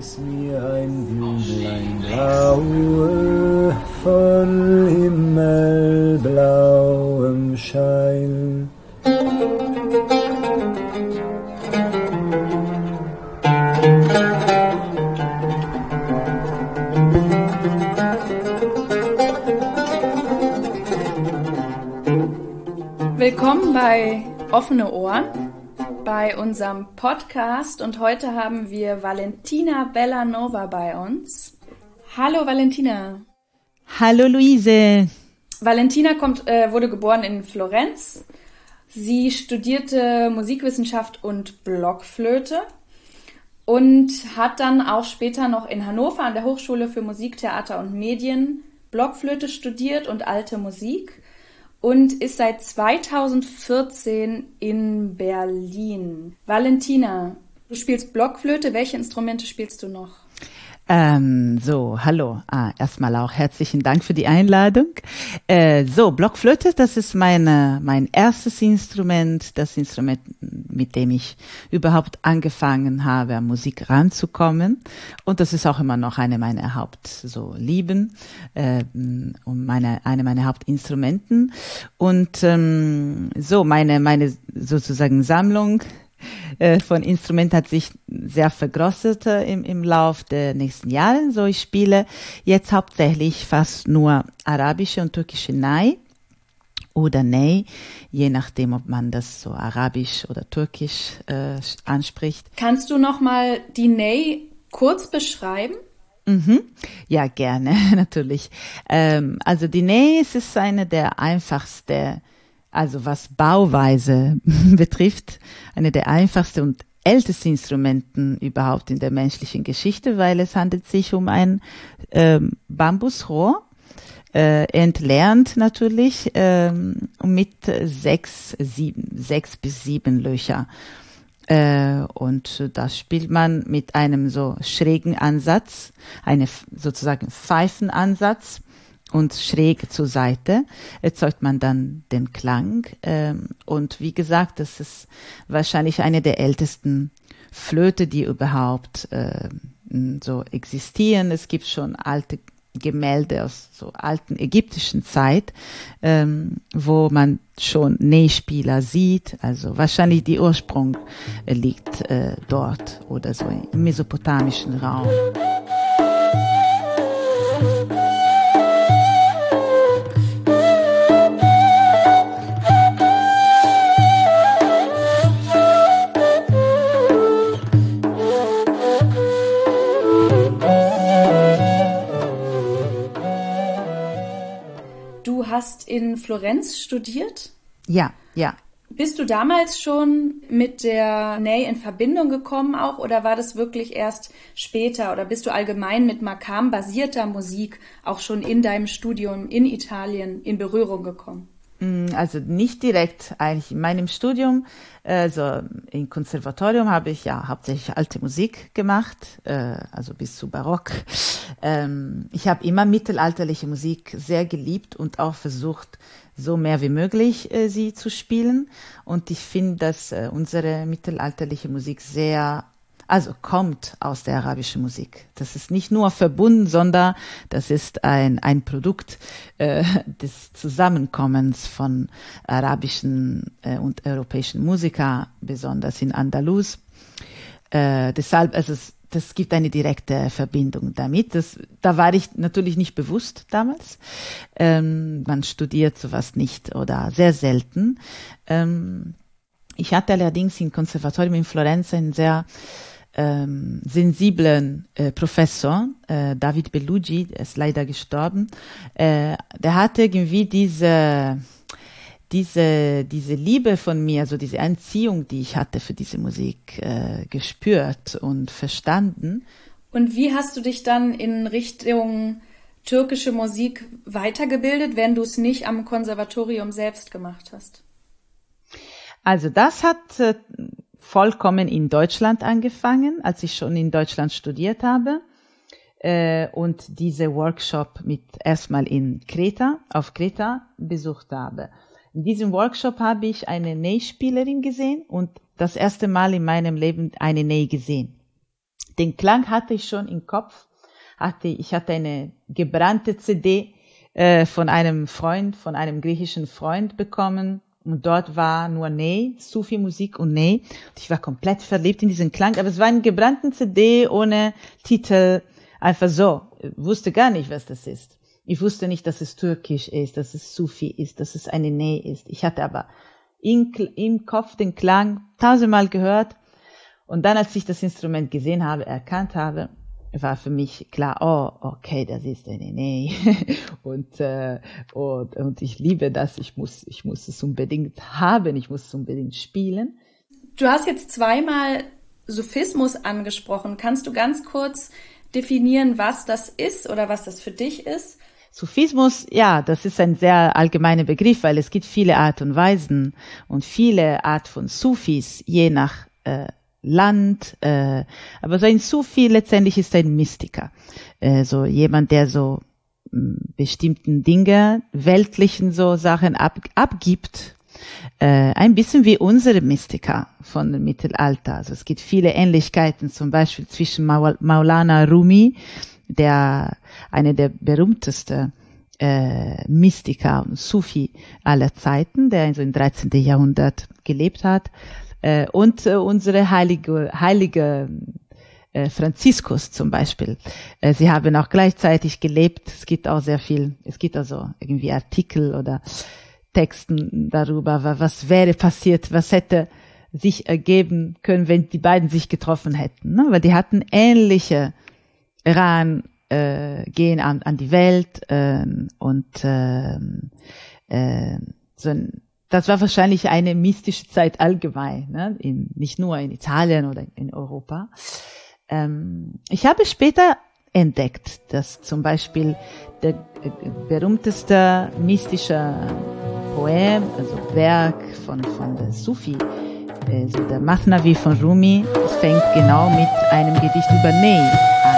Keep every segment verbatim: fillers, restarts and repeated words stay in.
mir ein Bündlein Blaue von himmelblauem Schein. Willkommen bei Offene Ohren, bei unserem Podcast, und heute haben wir Valentina Bellanova bei uns. Hallo Valentina. Hallo Luise. Valentina kommt, äh, wurde geboren in Florenz. Sie studierte Musikwissenschaft und Blockflöte und hat dann auch später noch in Hannover an der Hochschule für Musik, Theater und Medien Blockflöte studiert und alte Musik. Und ist seit zweitausendvierzehn in Berlin. Valentina, du spielst Blockflöte. Welche Instrumente spielst du noch? Ähm, so, hallo. Ah, erstmal auch herzlichen Dank für die Einladung. Äh, so, Blockflöte, das ist meine, mein erstes Instrument, das Instrument, mit dem ich überhaupt angefangen habe, an Musik ranzukommen. Und das ist auch immer noch eine meiner Haupt, so Lieben, äh, und meine, eine meiner Hauptinstrumenten. Und, ähm, so, meine, meine sozusagen Sammlung von Instrumenten hat sich sehr vergrößert äh, im, im Lauf der nächsten Jahre. So, ich spiele jetzt hauptsächlich fast nur arabische und türkische Ney oder Ney, je nachdem, ob man das so arabisch oder türkisch äh, anspricht. Kannst du noch mal die Ney kurz beschreiben? Mhm. Ja, gerne, natürlich. Ähm, also die Ney ist eine der einfachsten, also was Bauweise betrifft, eine der einfachsten und ältesten Instrumenten überhaupt in der menschlichen Geschichte, weil es handelt sich um ein ähm, Bambusrohr, äh, entlernt natürlich, ähm, mit sechs, sieben, sechs bis sieben Löcher. Äh, und das spielt man mit einem so schrägen Ansatz, eine sozusagen Pfeifenansatz. Und schräg zur Seite erzeugt man dann den Klang. Ähm, und wie gesagt, das ist wahrscheinlich eine der ältesten Flöte, die überhaupt äh, so existieren. Es gibt schon alte Gemälde aus so alten ägyptischen Zeit, ähm, wo man schon Ney-Spieler sieht. Also wahrscheinlich die Ursprung äh, liegt äh, dort oder so im mesopotamischen Raum. Du hast in Florenz studiert? Ja, ja. Bist du damals schon mit der Ney in Verbindung gekommen auch, oder war das wirklich erst später, oder bist du allgemein mit makam-basierter Musik auch schon in deinem Studium in Italien in Berührung gekommen? Also nicht direkt eigentlich in meinem Studium, also im Konservatorium habe ich ja hauptsächlich alte Musik gemacht, also bis zu Barock. Ich habe immer mittelalterliche Musik sehr geliebt und auch versucht, so mehr wie möglich sie zu spielen. Und ich finde, dass unsere mittelalterliche Musik sehr Also kommt aus der arabischen Musik. Das ist nicht nur verbunden, sondern das ist ein, ein Produkt äh, des Zusammenkommens von arabischen äh, und europäischen Musikern, besonders in Andalus. Äh, deshalb, also es, das gibt eine direkte Verbindung damit. Das, da war ich natürlich nicht bewusst damals. Ähm, man studiert sowas nicht oder sehr selten. Ähm, ich hatte allerdings im Konservatorium in Florenz einen sehr ähm, sensiblen äh, Professor, äh, David Bellugi, der ist leider gestorben. Äh, der hatte irgendwie diese diese diese Liebe von mir, also diese Anziehung, die ich hatte für diese Musik, äh, gespürt und verstanden. Und wie hast du dich dann in Richtung türkische Musik weitergebildet, wenn du es nicht am Konservatorium selbst gemacht hast? Also das hat äh, vollkommen in Deutschland angefangen, als ich schon in Deutschland studiert habe. Äh, und diese Workshop mit erstmal in Kreta, auf Kreta besucht habe. In diesem Workshop habe ich eine Ney-Spielerin gesehen und das erste Mal in meinem Leben eine Ney gesehen. Den Klang hatte ich schon im Kopf. Hatte, ich hatte eine gebrannte C D äh, von einem Freund, von einem griechischen Freund bekommen. Und dort war nur Ney, Sufi-Musik und Ney. Und ich war komplett verliebt in diesen Klang. Aber es war eine gebrannte C D ohne Titel. Einfach so. Ich wusste gar nicht, was das ist. Ich wusste nicht, dass es türkisch ist, dass es Sufi ist, dass es eine Ney ist. Ich hatte aber in, im Kopf den Klang tausendmal gehört. Und dann, als ich das Instrument gesehen habe, erkannt habe, war für mich klar, oh, okay, das ist eine Ney. und, äh, und, und ich liebe das. Ich muss, ich muss es unbedingt haben. Ich muss es unbedingt spielen. Du hast jetzt zweimal Sufismus angesprochen. Kannst du ganz kurz definieren, was das ist oder was das für dich ist? Sufismus, ja, das ist ein sehr allgemeiner Begriff, weil es gibt viele Art und Weisen und viele Art von Sufis, je nach äh, Land. Äh, aber so ein Sufi letztendlich ist ein Mystiker, äh, so jemand, der so mh, bestimmten Dinge, weltlichen so Sachen ab, abgibt. Äh, ein bisschen wie unsere Mystiker von dem Mittelalter. Also es gibt viele Ähnlichkeiten, zum Beispiel zwischen Maulana Rumi, der eine der berühmtesten äh, Mystiker und Sufi aller Zeiten, der so im dreizehnten Jahrhundert gelebt hat, äh, und äh, unsere heilige heilige äh, Franziskus zum Beispiel. Äh, sie haben auch gleichzeitig gelebt. Es gibt auch sehr viel, es gibt also irgendwie Artikel oder Texten darüber, was wäre passiert, was hätte sich ergeben können, wenn die beiden sich getroffen hätten. Ne? Weil die hatten ähnliche ran äh, gehen an, an die Welt äh, und äh, äh, so ein, das war wahrscheinlich eine mystische Zeit allgemein, ne? in, nicht nur in Italien oder in Europa. Ähm, ich habe später entdeckt, dass zum Beispiel der äh, berühmteste mystische Poem, also Werk von von der Sufi, äh, so der Masnavi von Rumi, fängt genau mit einem Gedicht über Ney an.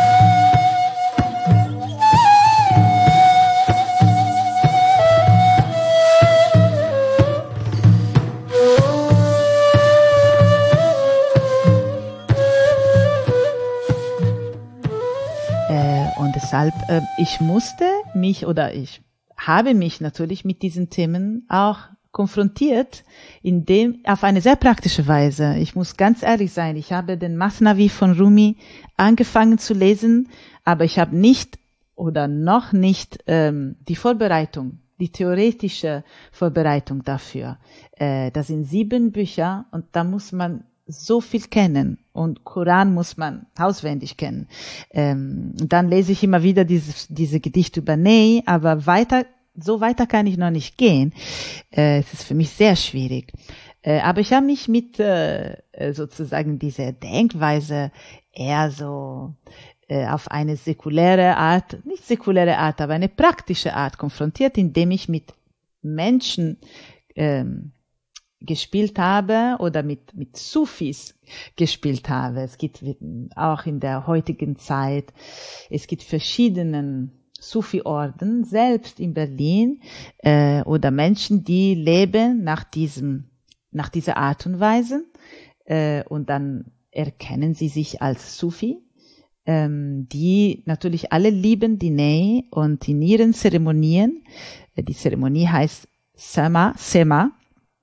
Deshalb, äh, ich musste mich oder ich habe mich natürlich mit diesen Themen auch konfrontiert, indem auf eine sehr praktische Weise. Ich muss ganz ehrlich sein, ich habe den Masnavi von Rumi angefangen zu lesen, aber ich habe nicht oder noch nicht ähm, die Vorbereitung, die theoretische Vorbereitung dafür. Äh, das sind sieben Bücher und da muss man so viel kennen und Koran muss man auswendig kennen. Ähm, dann lese ich immer wieder dieses, diese Gedichte über Ney, aber weiter, so weiter kann ich noch nicht gehen. Äh, es ist für mich sehr schwierig. Äh, aber ich habe mich mit äh, sozusagen dieser Denkweise eher so äh, auf eine säkuläre Art, nicht säkuläre Art, aber eine praktische Art konfrontiert, indem ich mit Menschen ähm, gespielt habe oder mit mit Sufis gespielt habe. Es gibt auch in der heutigen Zeit, es gibt verschiedenen Sufi-Orden, selbst in Berlin, äh, oder Menschen, die leben nach diesem, nach dieser Art und Weise, äh, und dann erkennen sie sich als Sufi, ähm, die natürlich alle lieben die Ney und in ihren Zeremonien, äh, die Zeremonie heißt Sema, Sema,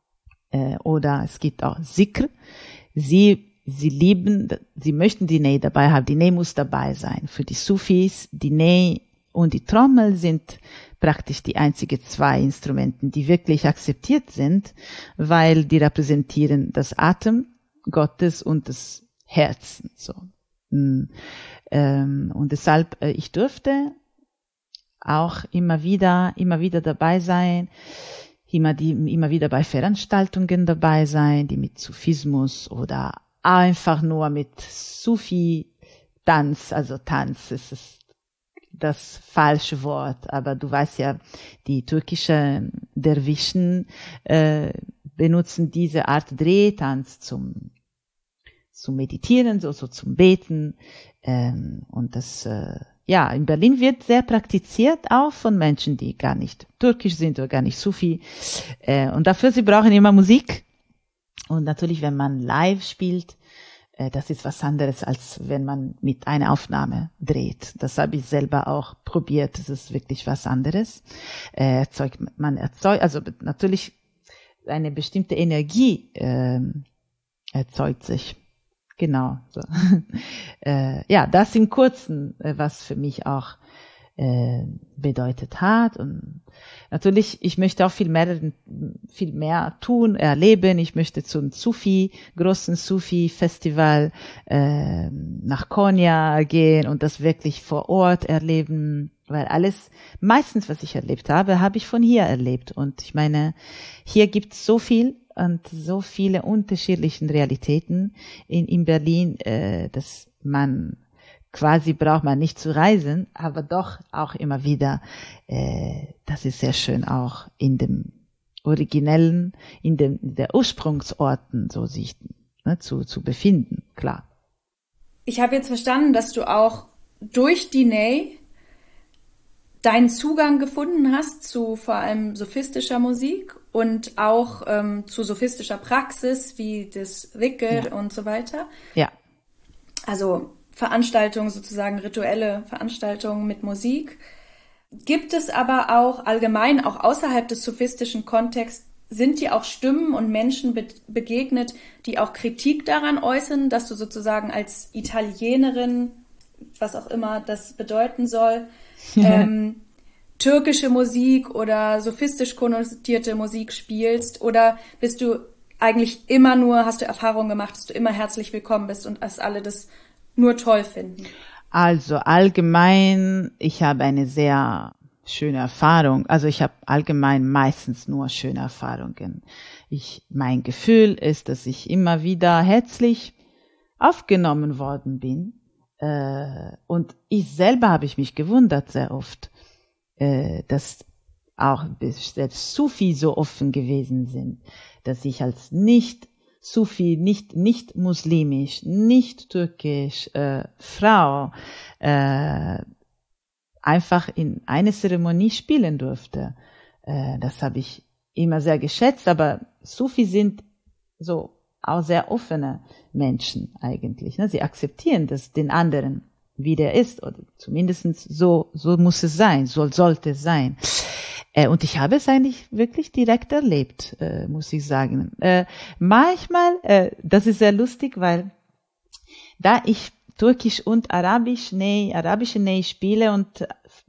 oder es gibt auch Zikr. Sie, sie lieben, sie möchten die Ney dabei haben. Die Ney muss dabei sein. Für die Sufis, die Ney und die Trommel sind praktisch die einzigen zwei Instrumenten, die wirklich akzeptiert sind, weil die repräsentieren das Atem Gottes und das Herz. So. Und deshalb, ich durfte auch immer wieder, immer wieder dabei sein, immer die, immer wieder bei Veranstaltungen dabei sein, die mit Sufismus oder einfach nur mit Sufi-Tanz, also Tanz, es ist das falsche Wort, aber du weißt ja, die türkischen Derwischen äh, benutzen diese Art Drehtanz zum zum Meditieren, so, so zum Beten, ähm, und das äh, ja, in Berlin wird sehr praktiziert, auch von Menschen, die gar nicht türkisch sind oder gar nicht Sufi. Äh, und dafür, sie brauchen immer Musik. Und natürlich, wenn man live spielt, äh, das ist was anderes, als wenn man mit einer Aufnahme dreht. Das habe ich selber auch probiert. Das ist wirklich was anderes. Äh, erzeugt, man erzeugt, also natürlich eine bestimmte Energie äh, erzeugt sich. Genau. So. äh, ja, das im Kurzen, äh, was für mich auch äh, bedeutet hat. Und natürlich, ich möchte auch viel mehr, viel mehr tun, erleben. Ich möchte zum Sufi, großen Sufi-Festival äh, nach Konya gehen und das wirklich vor Ort erleben, weil alles, meistens, was ich erlebt habe, habe ich von hier erlebt. Und ich meine, hier gibt es so viel und so viele unterschiedliche Realitäten in, in Berlin, äh, dass man quasi braucht man nicht zu reisen, aber doch auch immer wieder, äh, das ist sehr schön auch in dem originellen, in dem der Ursprungsorten so sich ne, zu zu befinden, klar. Ich habe jetzt verstanden, dass du auch durch Diney deinen Zugang gefunden hast zu vor allem sophistischer Musik und auch ähm, zu sophistischer Praxis wie das Dhikr Ja. und so weiter. Ja. Also Veranstaltungen, sozusagen rituelle Veranstaltungen mit Musik. Gibt es aber auch allgemein, auch außerhalb des sophistischen Kontexts, sind dir auch Stimmen und Menschen be- begegnet, die auch Kritik daran äußern, dass du sozusagen als Italienerin, was auch immer das bedeuten soll, ähm, türkische Musik oder sophistisch konnotierte Musik spielst? Oder bist du eigentlich immer nur, hast du Erfahrungen gemacht, dass du immer herzlich willkommen bist und dass alle das nur toll finden? Also allgemein, ich habe eine sehr schöne Erfahrung. Also ich habe allgemein meistens nur schöne Erfahrungen. Ich, mein Gefühl ist, dass ich immer wieder herzlich aufgenommen worden bin. Äh, und ich selber habe ich mich gewundert sehr oft, äh, dass auch selbst Sufi so offen gewesen sind, dass ich als nicht Sufi, nicht nicht muslimisch, nicht türkisch äh, Frau äh, einfach in eine Zeremonie spielen durfte. Äh, das habe ich immer sehr geschätzt, aber Sufi sind so auch sehr offene Menschen eigentlich. Ne? Sie akzeptieren das den anderen, wie der ist, oder zumindest so so muss es sein, so sollte es sein. Äh, und ich habe es eigentlich wirklich direkt erlebt, äh, muss ich sagen. Äh, manchmal, äh, das ist sehr lustig, weil da ich Türkisch und Arabisch, nee, arabische Ney spiele und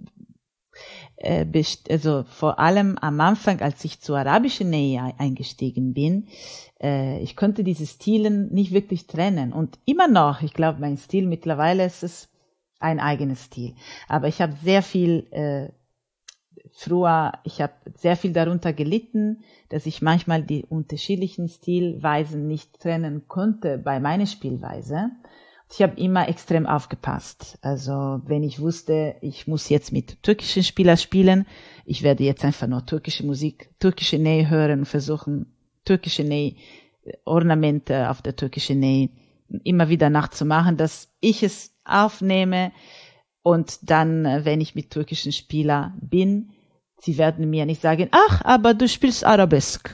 äh, best- also vor allem am Anfang, als ich zu arabischen Ney eingestiegen bin, äh, ich konnte diese Stilen nicht wirklich trennen. Und immer noch, ich glaube, mein Stil mittlerweile ist es ein eigenes Stil. Aber ich habe sehr viel äh, Früher, ich habe sehr viel darunter gelitten, dass ich manchmal die unterschiedlichen Stilweisen nicht trennen konnte bei meiner Spielweise. Ich habe immer extrem aufgepasst. Also wenn ich wusste, ich muss jetzt mit türkischen Spielern spielen, ich werde jetzt einfach nur türkische Musik, türkische Ney hören und versuchen, türkische Ney, Ornamente auf der türkischen Ney immer wieder nachzumachen, dass ich es aufnehme und dann, wenn ich mit türkischen Spielern bin, sie werden mir nicht sagen, ach, aber du spielst Arabesk.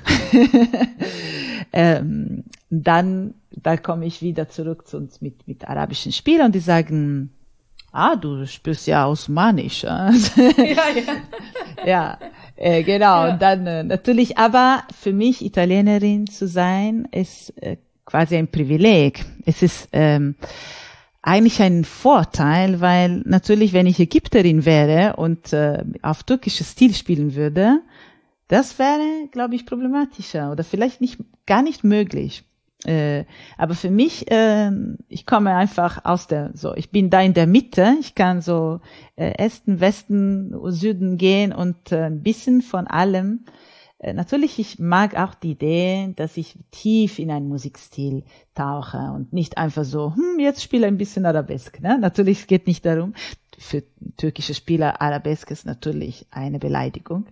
ähm, dann, da komme ich wieder zurück zu uns mit, mit arabischen Spielern und die sagen, ah, du spielst ja Osmanisch. ja, ja. ja, äh, genau. Ja. Und dann äh, natürlich, aber für mich Italienerin zu sein, ist äh, quasi ein Privileg. Es ist ähm, eigentlich ein Vorteil, weil natürlich, wenn ich Ägypterin wäre und äh, auf türkisches Stil spielen würde, das wäre, glaube ich, problematischer oder vielleicht nicht gar nicht möglich. Äh, aber für mich, äh, ich komme einfach aus der, so, ich bin da in der Mitte, ich kann so äh, Osten, Westen, Süden gehen und äh, ein bisschen von allem. Äh, natürlich, ich mag auch die Idee, dass ich tief in einen Musikstil tauche und nicht einfach so, hm, jetzt spiele ein bisschen Arabesk. Ne? Natürlich, es geht nicht darum. Für türkische Spieler Arabesk ist natürlich eine Beleidigung.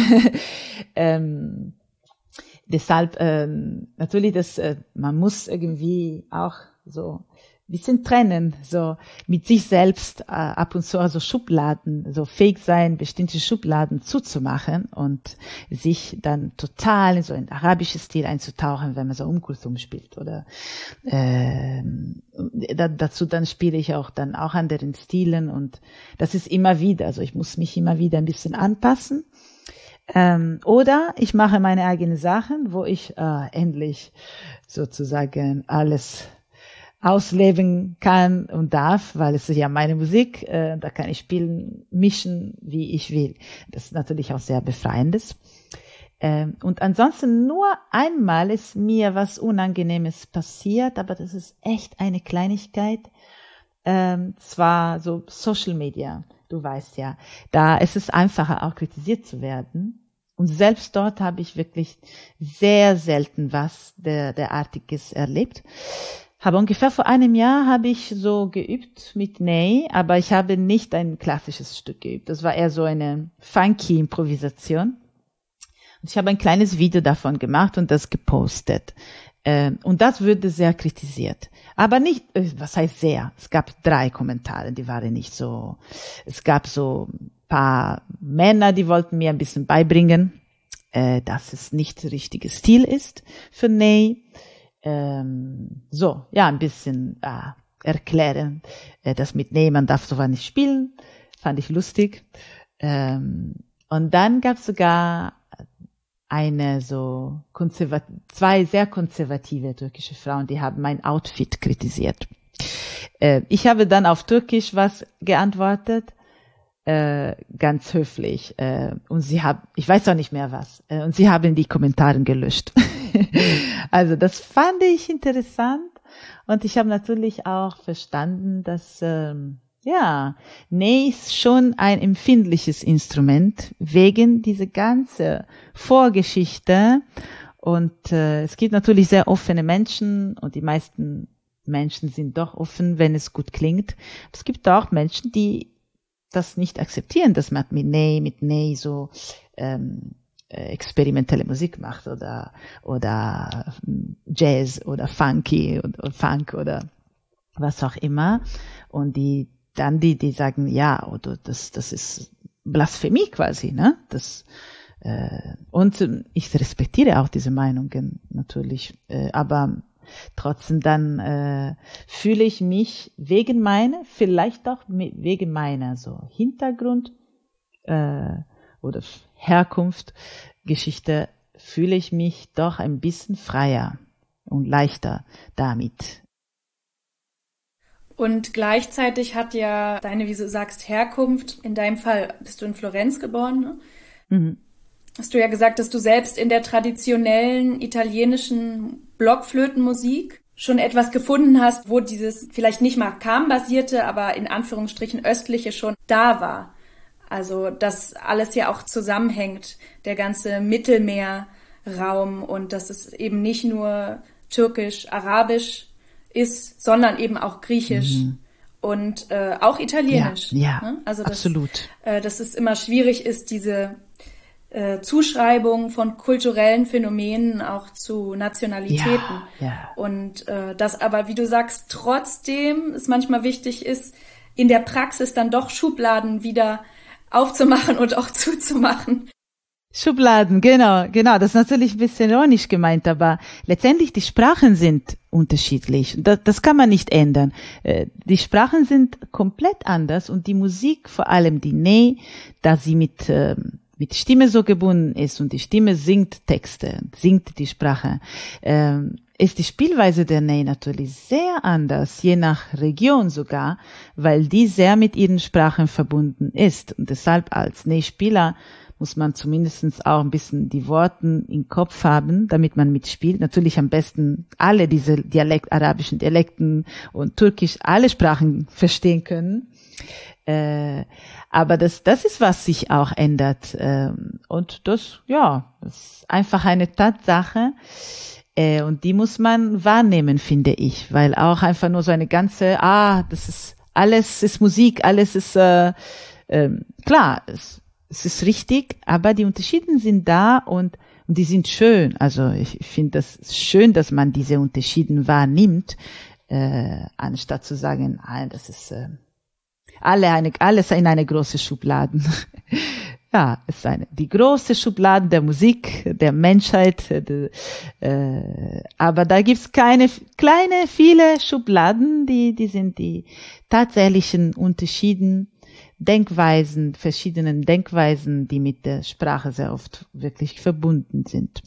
ähm, deshalb ähm, natürlich, das, äh, man muss irgendwie auch so bisschen trennen, so mit sich selbst äh, ab und zu also Schubladen, so fähig sein, bestimmte Schubladen zuzumachen und sich dann total in so ein arabisches Stil einzutauchen, wenn man so Umkultum spielt oder äh, da, dazu dann spiele ich auch dann auch anderen Stilen und das ist immer wieder, also ich muss mich immer wieder ein bisschen anpassen. Ähm, oder ich mache meine eigenen Sachen, wo ich äh, endlich sozusagen alles ausleben kann und darf, weil es ist ja meine Musik, äh, da kann ich spielen, mischen, wie ich will. Das ist natürlich auch sehr befreiendes. Ähm, und ansonsten nur einmal ist mir was Unangenehmes passiert, aber das ist echt eine Kleinigkeit. Ähm, zwar so Social Media, du weißt ja, da ist es einfacher auch kritisiert zu werden. Und selbst dort habe ich wirklich sehr selten was der, derartiges erlebt. Aber ungefähr vor einem Jahr habe ich so geübt mit Ney, aber ich habe nicht ein klassisches Stück geübt. Das war eher so eine funky Improvisation. Und ich habe ein kleines Video davon gemacht und das gepostet. Und das wurde sehr kritisiert. Aber nicht, was heißt sehr? Es gab drei Kommentare, die waren nicht so, es gab so ein paar Männer, die wollten mir ein bisschen beibringen, dass es nicht der richtige Stil ist für Ney. Ähm, so, ja, ein bisschen äh, erklären, äh, das mit nee, man darf sowas nicht spielen, fand ich lustig. Ähm, und dann gab es sogar eine so konservat zwei sehr konservative türkische Frauen, die haben mein Outfit kritisiert. Äh, ich habe dann auf Türkisch was geantwortet, äh, ganz höflich, äh, und sie haben, ich weiß auch nicht mehr was, äh, und sie haben die Kommentare gelöscht. Also das fand ich interessant und ich habe natürlich auch verstanden, dass ähm, ja, Ney ist schon ein empfindliches Instrument wegen dieser ganzen Vorgeschichte und äh, es gibt natürlich sehr offene Menschen und die meisten Menschen sind doch offen, wenn es gut klingt. Es gibt auch Menschen, die das nicht akzeptieren, dass man mit Ney, mit Ney so ähm, experimentelle Musik macht oder oder Jazz oder Funky oder Funk oder was auch immer und die dann die die sagen ja oder das das ist Blasphemie quasi, ne, das äh, und ich respektiere auch diese Meinungen natürlich, äh, aber trotzdem dann äh, fühle ich mich wegen meiner vielleicht auch wegen meiner so Hintergrund äh, oder Herkunft, Geschichte, fühle ich mich doch ein bisschen freier und leichter damit. Und gleichzeitig hat ja deine, wie du sagst, Herkunft, in deinem Fall bist du in Florenz geboren, ne? Mhm. Hast du ja gesagt, dass du selbst in der traditionellen italienischen Blockflötenmusik schon etwas gefunden hast, wo dieses vielleicht nicht Makam-basierte, aber in Anführungsstrichen östliche schon da war. Also, dass alles ja auch zusammenhängt, der ganze Mittelmeerraum und dass es eben nicht nur türkisch, arabisch ist, sondern eben auch griechisch mhm. und äh, auch italienisch. Ja, ja, ne? Also, dass, absolut. Äh, dass es immer schwierig ist, diese äh, Zuschreibung von kulturellen Phänomenen auch zu Nationalitäten. Ja, ja. Und äh, dass aber, wie du sagst, trotzdem es manchmal wichtig ist, in der Praxis dann doch Schubladen wieder aufzumachen und auch zuzumachen. Schubladen, genau, genau. Das ist natürlich ein bisschen ironisch gemeint, aber letztendlich die Sprachen sind unterschiedlich. Das, das kann man nicht ändern. Die Sprachen sind komplett anders und die Musik, vor allem die Ney, da sie mit mit Stimme so gebunden ist und die Stimme singt Texte, singt die Sprache, ähm, ist die Spielweise der Ney natürlich sehr anders, je nach Region sogar, weil die sehr mit ihren Sprachen verbunden ist. Und deshalb als Ney-Spieler muss man zumindest auch ein bisschen die Worte im Kopf haben, damit man mitspielt. Natürlich am besten alle diese Dialekt, arabischen Dialekten und Türkisch, alle Sprachen verstehen können. Äh, aber das, das ist, was sich auch ändert. Ähm, und das, ja, das ist einfach eine Tatsache. Äh, und die muss man wahrnehmen, finde ich, weil auch einfach nur so eine ganze, ah, das ist, alles ist Musik, alles ist, äh, äh, klar, es, es ist richtig, aber die Unterschiede sind da und, und die sind schön. Also ich, ich finde das schön, dass man diese Unterschiede wahrnimmt. äh, anstatt zu sagen, ah, das ist äh, alle eine, alles in eine große Schublade. Ja, es ist eine, die große Schublade der Musik, der Menschheit, de, äh, aber da gibt's keine kleine, viele Schubladen, die, die sind die tatsächlichen Unterschieden, Denkweisen, verschiedenen Denkweisen, die mit der Sprache sehr oft wirklich verbunden sind.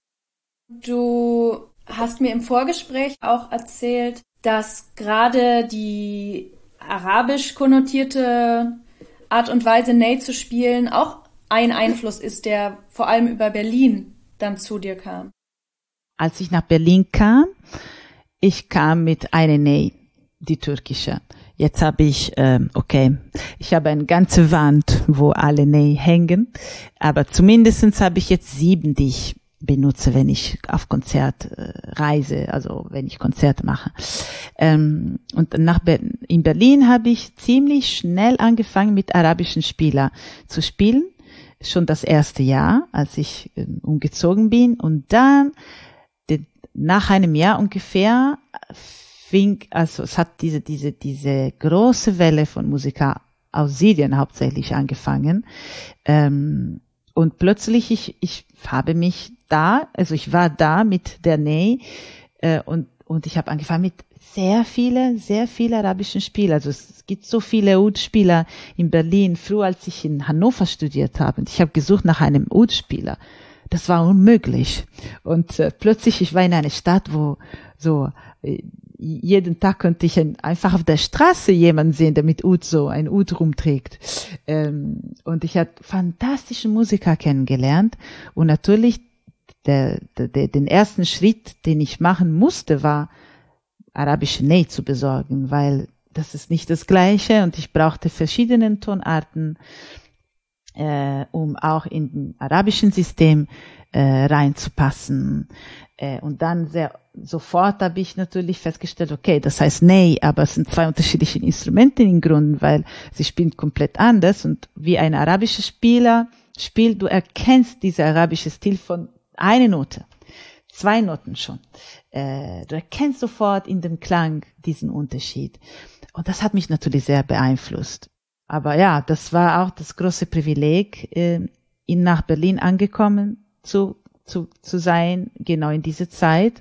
Du hast mir im Vorgespräch auch erzählt, dass gerade die arabisch konnotierte Art und Weise, Ney zu spielen, auch ein Einfluss ist, der vor allem über Berlin dann zu dir kam. Als ich nach Berlin kam, ich kam mit einer Ney, die türkische. Jetzt habe ich, ähm, okay, ich habe eine ganze Wand, wo alle Ney hängen, aber zumindestens habe ich jetzt sieben, die ich benutze, wenn ich auf Konzert äh, reise, also wenn ich Konzerte mache. Ähm, und nach Ber- in Berlin habe ich ziemlich schnell angefangen, mit arabischen Spielern zu spielen. Schon das erste Jahr, als ich äh, umgezogen bin. Und dann, de, nach einem Jahr ungefähr, fing, also es hat diese, diese, diese große Welle von Musiker aus Syrien hauptsächlich angefangen. Ähm, und plötzlich, ich, ich habe mich da, also ich war da mit der Ney äh, und und ich habe angefangen mit sehr viele, sehr viele arabischen Spielern. Also es gibt so viele Oud-Spieler in Berlin. Früher, als ich in Hannover studiert habe, und ich habe gesucht nach einem Oud-Spieler. Das war unmöglich. Und äh, plötzlich, ich war in einer Stadt, wo so äh, jeden Tag konnte ich ein, einfach auf der Straße jemanden sehen, der mit Oud so ein Oud rumträgt. Ähm, und ich habe fantastische Musiker kennengelernt. Und natürlich Der, der, den ersten Schritt, den ich machen musste, war, arabische Ney zu besorgen, weil das ist nicht das Gleiche und ich brauchte verschiedene Tonarten, äh, um auch in den arabischen System äh, reinzupassen. Äh, und dann sehr sofort habe ich natürlich festgestellt, okay, das heißt Ney, aber es sind zwei unterschiedliche Instrumente im Grunde, weil sie spielen komplett anders und wie ein arabischer Spieler spielt, du erkennst diesen arabischen Stil von eine Note, zwei Noten schon. Äh, du erkennst sofort in dem Klang diesen Unterschied. Und das hat mich natürlich sehr beeinflusst. Aber ja, das war auch das große Privileg, äh, in nach Berlin angekommen zu, zu, zu sein, genau in dieser Zeit.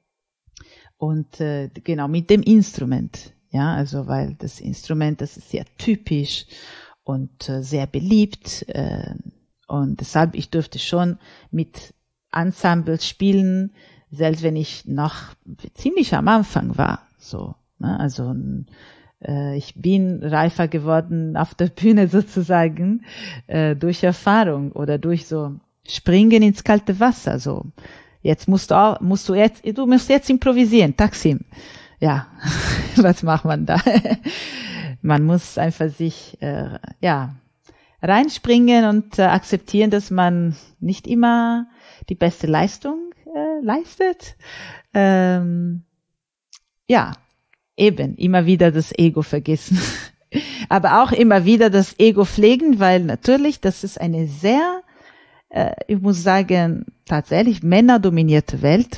Und äh, genau mit dem Instrument. Ja, also weil das Instrument, das ist sehr typisch und äh, sehr beliebt. Äh, und deshalb, ich durfte schon mit Ensembles spielen, selbst wenn ich noch ziemlich am Anfang war, so, ne? Also äh, ich bin reifer geworden auf der Bühne sozusagen äh, durch Erfahrung oder durch so Springen ins kalte Wasser, so. Jetzt musst du auch, musst du jetzt, du musst jetzt improvisieren, Taksim. Ja, was macht man da? Man muss einfach sich, äh, ja, reinspringen und äh, akzeptieren, dass man nicht immer die beste Leistung äh, leistet. Ähm, ja, eben, immer wieder das Ego vergessen. Aber auch immer wieder das Ego pflegen, weil natürlich, das ist eine sehr, äh, ich muss sagen, tatsächlich männerdominierte Welt.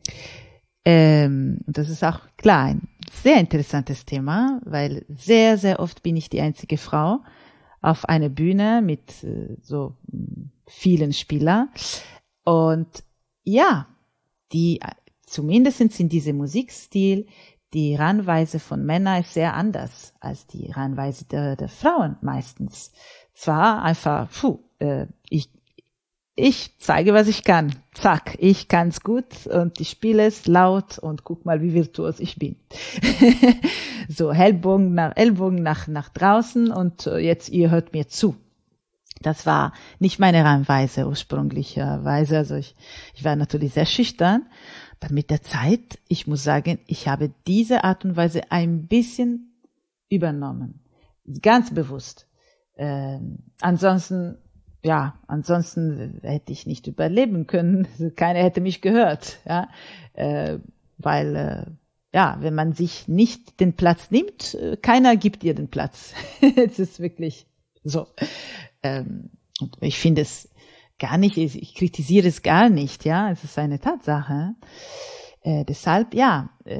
Ähm, das ist auch klar ein sehr interessantes Thema, weil sehr, sehr oft bin ich die einzige Frau auf einer Bühne mit äh, so vielen Spielern. Und ja, die, zumindest in diesem Musikstil, die Ranweise von Männern ist sehr anders als die Ranweise der, der Frauen meistens. Zwar einfach, puh, äh, ich, ich zeige, was ich kann. Zack, ich kann's gut und ich spiele es laut und guck mal, wie virtuos ich bin. So, Ellbogen nach, Ellbogen nach, nach draußen und jetzt ihr hört mir zu. Das war nicht meine Ranweise ursprünglicherweise. Also ich, ich war natürlich sehr schüchtern. Aber mit der Zeit, ich muss sagen, ich habe diese Art und Weise ein bisschen übernommen. Ganz bewusst. Ähm, ansonsten, ja, ansonsten hätte ich nicht überleben können. Keiner hätte mich gehört, ja, äh, weil, äh, ja, wenn man sich nicht den Platz nimmt, äh, keiner gibt dir den Platz. Es ist wirklich so. Ähm, und ich finde es gar nicht, ich kritisiere es gar nicht, ja, es ist eine Tatsache. Äh, deshalb, ja, äh,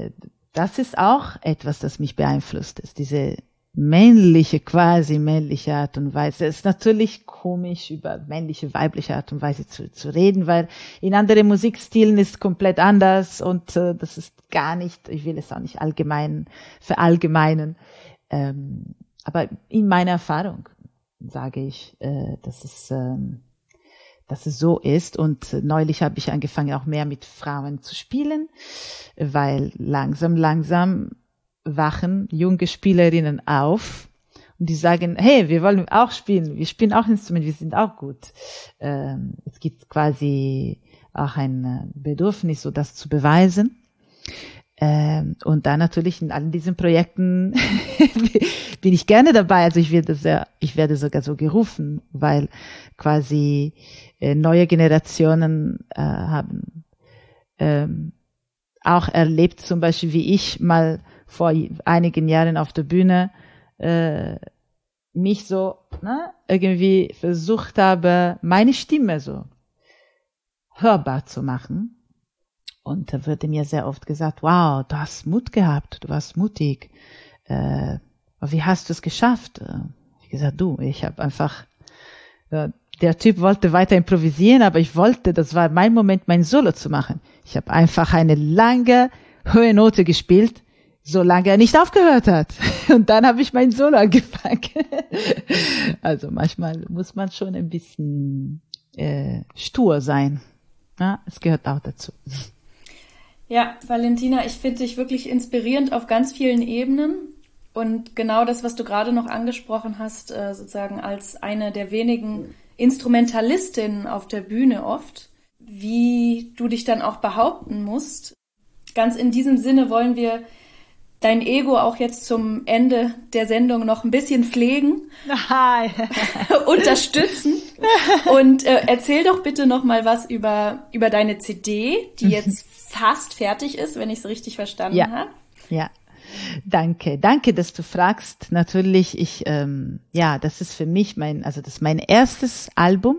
das ist auch etwas, das mich beeinflusst ist, diese männliche, quasi männliche Art und Weise. Es ist natürlich komisch, über männliche, weibliche Art und Weise zu, zu reden, weil in anderen Musikstilen ist es komplett anders und äh, das ist gar nicht, ich will es auch nicht allgemein verallgemeinern, ähm, aber in meiner Erfahrung sage ich, äh, dass es, ähm, dass es so ist. Und äh, neulich habe ich angefangen, auch mehr mit Frauen zu spielen, weil langsam, langsam wachen junge Spielerinnen auf und die sagen, hey, wir wollen auch spielen, wir spielen auch Instrumente, wir sind auch gut. Ähm, es gibt quasi auch ein Bedürfnis, so das zu beweisen. Ähm, und dann natürlich in allen diesen Projekten bin ich gerne dabei. Also ich werde sehr, ich werde sogar so gerufen, weil quasi äh, neue Generationen äh, haben ähm, auch erlebt, zum Beispiel wie ich mal vor einigen Jahren auf der Bühne äh, mich so ne, irgendwie versucht habe, meine Stimme so hörbar zu machen. Und da wurde mir sehr oft gesagt, wow, du hast Mut gehabt, du warst mutig. Äh, aber wie hast du es geschafft? Ich habe gesagt, du, ich habe einfach, äh, der Typ wollte weiter improvisieren, aber ich wollte, das war mein Moment, mein Solo zu machen. Ich habe einfach eine lange, hohe Note gespielt, solange er nicht aufgehört hat. Und dann habe ich mein Solo angefangen. Also manchmal muss man schon ein bisschen äh, stur sein. Ja, es gehört auch dazu. Ja, Valentina, ich finde dich wirklich inspirierend auf ganz vielen Ebenen. Und genau das, was du gerade noch angesprochen hast, äh, sozusagen als eine der wenigen Instrumentalistinnen auf der Bühne oft, wie du dich dann auch behaupten musst. Ganz in diesem Sinne wollen wir dein Ego auch jetzt zum Ende der Sendung noch ein bisschen pflegen, unterstützen. Und äh, erzähl doch bitte noch mal was über über deine C D, die jetzt fast fertig ist, wenn ich es richtig verstanden ja. habe. Ja, danke, danke, dass du fragst. Natürlich, ich ähm, ja, das ist für mich mein, also das ist mein erstes Album.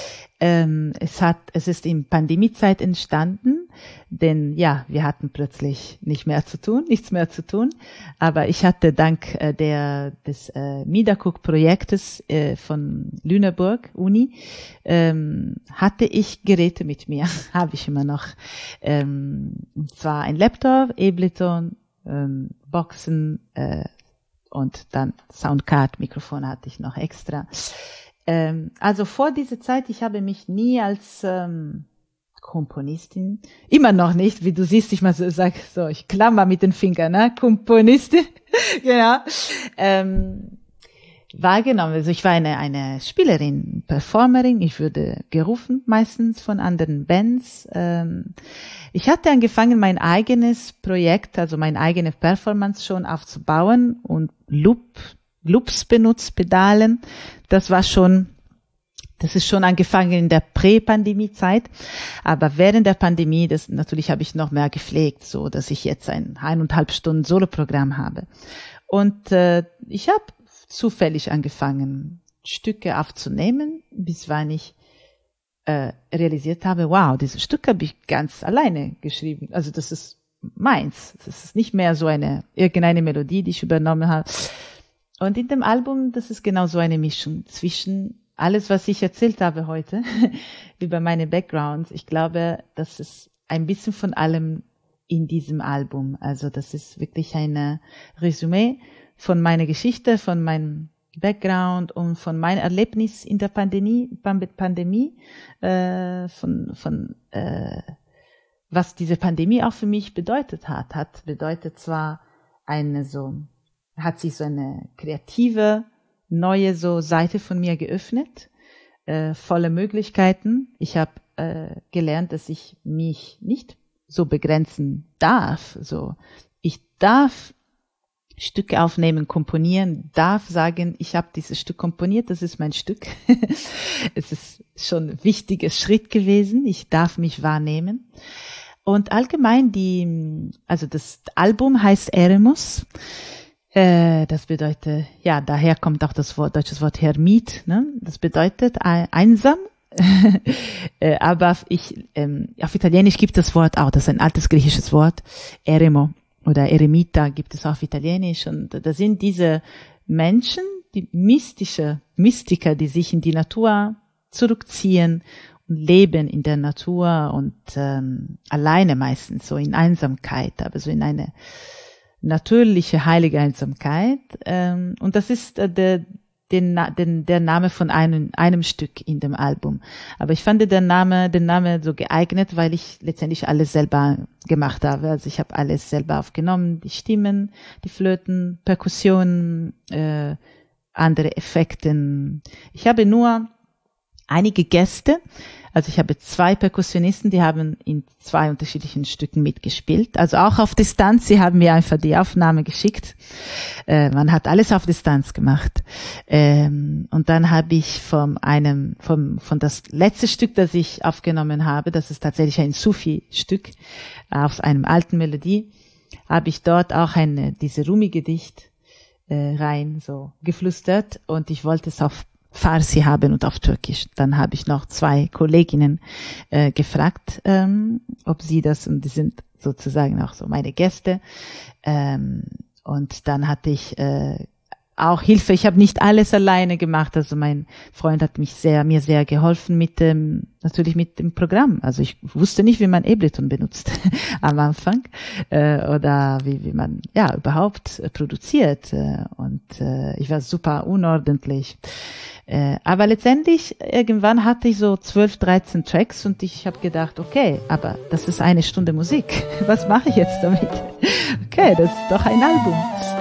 Ähm, es hat, es ist in Pandemiezeit entstanden, denn ja, wir hatten plötzlich nicht mehr zu tun, nichts mehr zu tun. Aber ich hatte dank äh, der des äh, Midacook-Projektes äh, von Lüneburg Uni ähm, hatte ich Geräte mit mir, habe ich immer noch. Ähm, und zwar ein Laptop, Ableton, ähm, Boxen äh, und dann Soundcard, Mikrofon hatte ich noch extra. Also vor dieser Zeit, ich habe mich nie als ähm, Komponistin, immer noch nicht, wie du siehst, ich mal so sag, so, ich klammer mit den Fingern, ne, Komponistin, genau, ähm, wahrgenommen. Also ich war eine eine Spielerin, Performerin, ich wurde gerufen meistens von anderen Bands. Ähm, ich hatte angefangen, mein eigenes Projekt, also meine eigene Performance schon aufzubauen und Loop Loops benutzt, Pedalen. Das war schon, das ist schon angefangen in der Prä-Pandemie-Zeit. Aber während der Pandemie, das natürlich habe ich noch mehr gepflegt, so dass ich jetzt ein eineinhalb Stunden Soloprogramm habe. Und äh, ich habe zufällig angefangen, Stücke aufzunehmen, bis wann ich äh, realisiert habe, wow, dieses Stück habe ich ganz alleine geschrieben. Also das ist meins. Das ist nicht mehr so eine irgendeine Melodie, die ich übernommen habe. Und in dem Album, das ist genau so eine Mischung zwischen alles, was ich erzählt habe heute, über meine Backgrounds. Ich glaube, das ist ein bisschen von allem in diesem Album. Also das ist wirklich ein Resümee von meiner Geschichte, von meinem Background und von meinem Erlebnis in der Pandemie, Pandemie, äh, von, von äh, was diese Pandemie auch für mich bedeutet hat. Hat bedeutet zwar eine so hat sich so eine kreative, neue so Seite von mir geöffnet, äh, volle Möglichkeiten. Ich habe äh, gelernt, dass ich mich nicht so begrenzen darf. So, ich darf Stücke aufnehmen, komponieren, darf sagen, ich habe dieses Stück komponiert, das ist mein Stück. Es ist schon ein wichtiger Schritt gewesen. Ich darf mich wahrnehmen. Und allgemein die, also das Album heißt Eremos. Das bedeutet, ja, daher kommt auch das Wort, deutsches Wort Hermit, ne? Das bedeutet einsam. Aber ich, ähm, auf Italienisch gibt das Wort auch, das ist ein altes griechisches Wort, Eremo. oder Eremita gibt es auf Italienisch. Und da sind diese Menschen, die mystische Mystiker, die sich in die Natur zurückziehen und leben in der Natur und ähm, alleine meistens, so in Einsamkeit, aber so in eine natürliche, heilige Einsamkeit. Ähm, und das ist äh, der, den, den, der Name von einem, einem Stück in dem Album. Aber ich fand den Name, den Name so geeignet, weil ich letztendlich alles selber gemacht habe. Also ich habe alles selber aufgenommen, die Stimmen, die Flöten, Perkussionen, äh, andere Effekte. Ich habe nur einige Gäste, also ich habe zwei Perkussionisten, die haben in zwei unterschiedlichen Stücken mitgespielt, also auch auf Distanz. Sie haben mir einfach die Aufnahme geschickt. Äh, man hat alles auf Distanz gemacht. Ähm, und dann habe ich von einem, vom, von das letzte Stück, das ich aufgenommen habe, das ist tatsächlich ein Sufi-Stück auf einem alten Melodie, habe ich dort auch eine, diese Rumi-Gedicht äh, rein so geflüstert und ich wollte es auf Farsi haben und auf Türkisch. Dann habe ich noch zwei Kolleginnen äh, gefragt, ähm, ob sie das, und die sind sozusagen auch so meine Gäste. Ähm, und dann hatte ich äh, auch Hilfe. Ich habe nicht alles alleine gemacht. Also mein Freund hat mich sehr, mir sehr geholfen mit dem, natürlich mit dem Programm. Also ich wusste nicht, wie man Ableton benutzt am Anfang äh, oder wie, wie man ja überhaupt äh, produziert. Äh, und äh, ich war super unordentlich. Äh, aber letztendlich, irgendwann hatte ich so zwölf, dreizehn Tracks und ich habe gedacht, okay, aber das ist eine Stunde Musik. Was mache ich jetzt damit? Okay, das ist doch ein Album.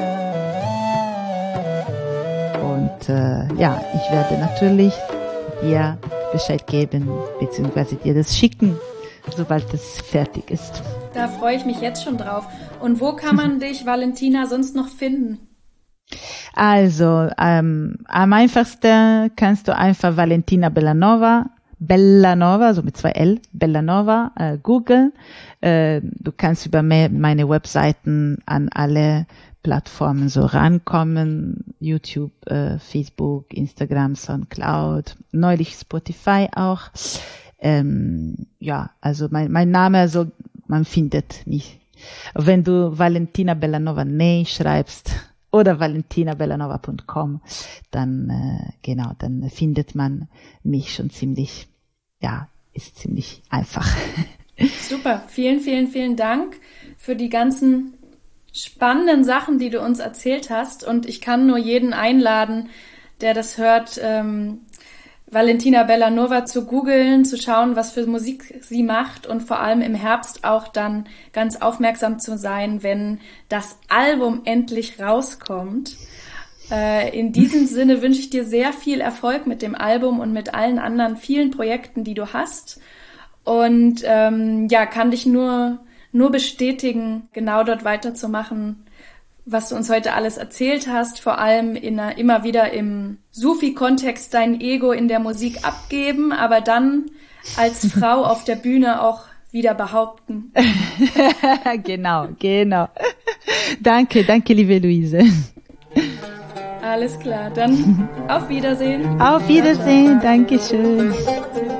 Und äh, ja, ich werde natürlich dir Bescheid geben, beziehungsweise dir das schicken, sobald es fertig ist. Da freue ich mich jetzt schon drauf. Und wo kann man dich, Valentina, sonst noch finden? Also, ähm, am einfachsten kannst du einfach Valentina Bellanova, Bellanova, so mit zwei L, Bellanova, äh, googeln. Äh, du kannst über me- meine Webseiten an alle Plattformen so rankommen, YouTube, äh, Facebook, Instagram, Soundcloud, neulich Spotify auch. Ähm, ja, also mein, mein Name, also man findet mich. Wenn du Valentina Bellanova Ney schreibst oder valentina bellanova punkt com, dann äh, genau, dann findet man mich schon ziemlich, ja, ist ziemlich einfach. Super, vielen, vielen, vielen Dank für die ganzen spannenden Sachen, die du uns erzählt hast, und ich kann nur jeden einladen, der das hört, ähm, Valentina Bellanova zu googeln, zu schauen, was für Musik sie macht und vor allem im Herbst auch dann ganz aufmerksam zu sein, wenn das Album endlich rauskommt. Äh, in diesem Sinne wünsche ich dir sehr viel Erfolg mit dem Album und mit allen anderen vielen Projekten, die du hast, und ähm, ja, kann dich nur nur bestätigen, genau dort weiterzumachen, was du uns heute alles erzählt hast, vor allem in einer, immer wieder im Sufi-Kontext dein Ego in der Musik abgeben, aber dann als Frau auf der Bühne auch wieder behaupten. Genau, genau. Danke, danke, liebe Luise. Alles klar, dann auf Wiedersehen. Auf Wiedersehen, danke schön.